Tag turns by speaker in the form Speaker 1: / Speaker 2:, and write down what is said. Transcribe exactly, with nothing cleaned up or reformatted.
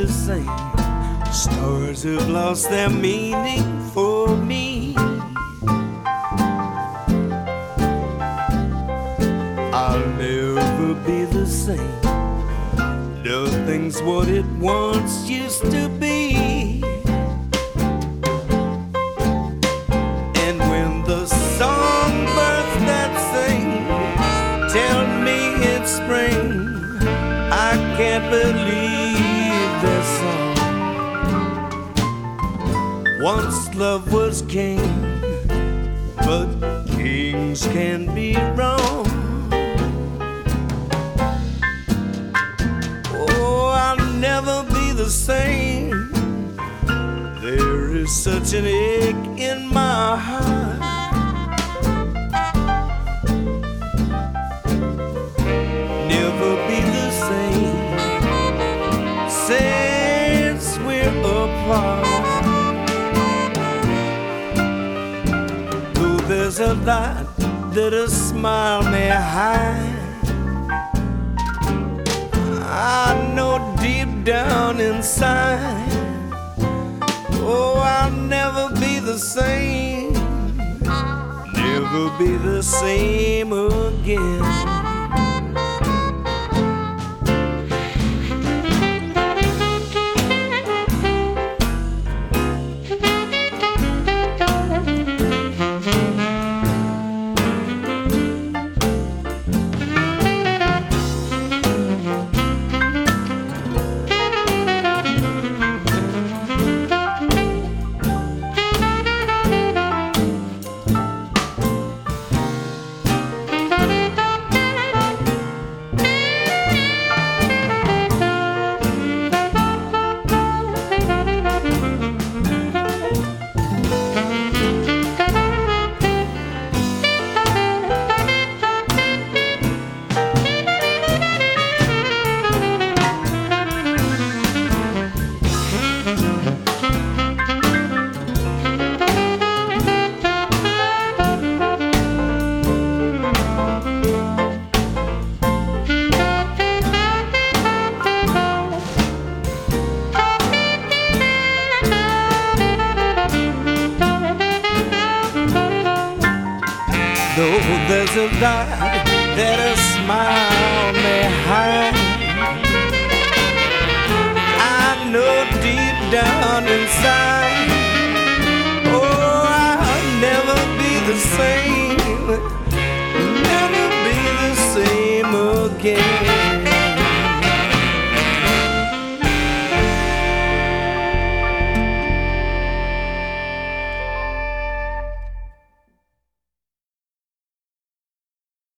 Speaker 1: the same. Stars have lost their meaning for me. I'll never be the same. Nothing's what it once used to be. And when the songbirds that sing tell me it's spring, I can't believe their song. Once love was king, but kings can be wrong. Oh, I'll never be the same. There is such an ache in my heart. Never be the same since we're apart. Though there's a light that a smile may hide, I know deep down inside, oh, I'll never be the same. Never be the same again. Though there's a light that a smile may hide, I know deep down inside, oh, I'll never be the same, never be the same again.